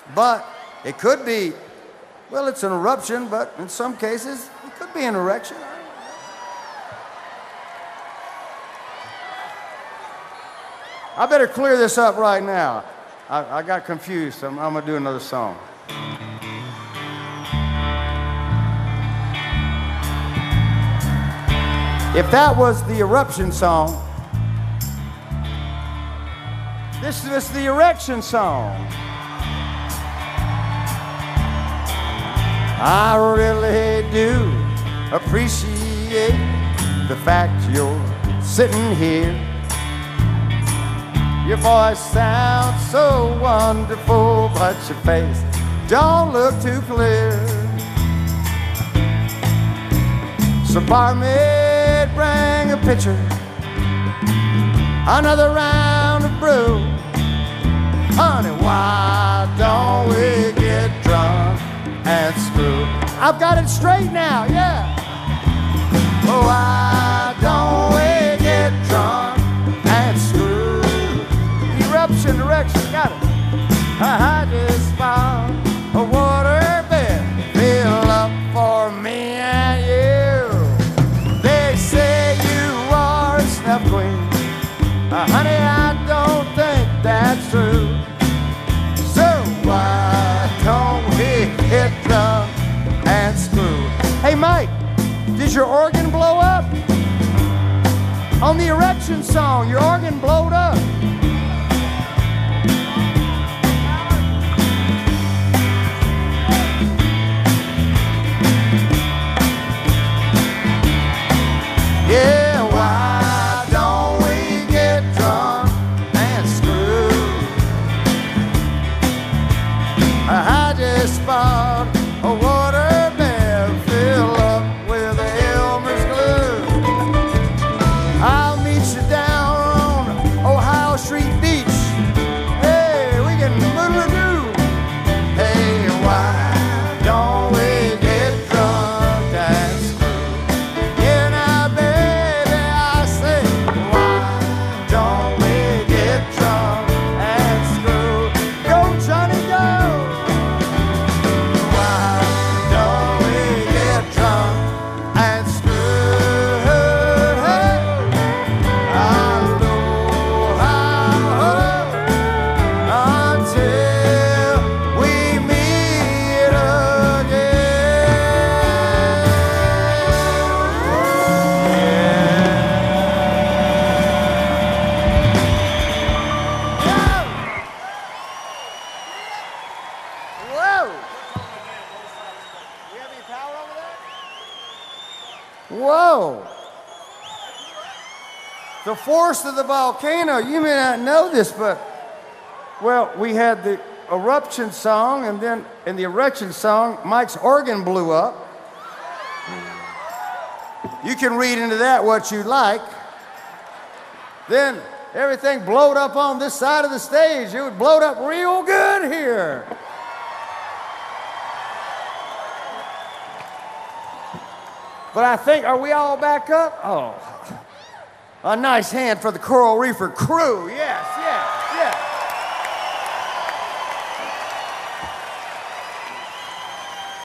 But it could be, well, it's an eruption, but in some cases, it could be an erection. I better clear this up right now. I got confused, so I'm gonna do another song. If that was the eruption song, this is the erection song. I really do appreciate the fact you're sitting here. Your voice sounds so wonderful, but your face don't look too clear. So barmaid, bring a pitcher, another round of brew. Honey, why don't we get drunk and screw? I've got it straight now, yeah. Why don't we get drunk and screw? Eruption, erection, got it. I just found a water bed fill up for me and you. They say you are a snuff queen. Honey, I don't think that's true. So why don't we get drunk and screw? Hey, Mike, did your organ blow up? On the erection song, your organ blowed up. Yeah, why don't we get drunk and screw? I just found a water bed fill up with Elmer's glue. I'll meet you down on Ohio Street Beach. Hey, we can moodle-doo. Hey, why don't we get drunk and screw? Yeah, now, baby, I say, why don't we get drunk and screw? Go, Johnny, go! Why don't we get drunk and screw? Hey, aloha, until we meet again. Whoa! You have any power over there? Whoa! The force of the volcano, you may not know this, but, well, we had the eruption song, and then in the erection song, Mike's organ blew up. You can read into that what you like. Then everything blowed up on this side of the stage. It would blow up real good here. But I think, are we all back up? Oh, a nice hand for the Coral Reefer crew, yeah.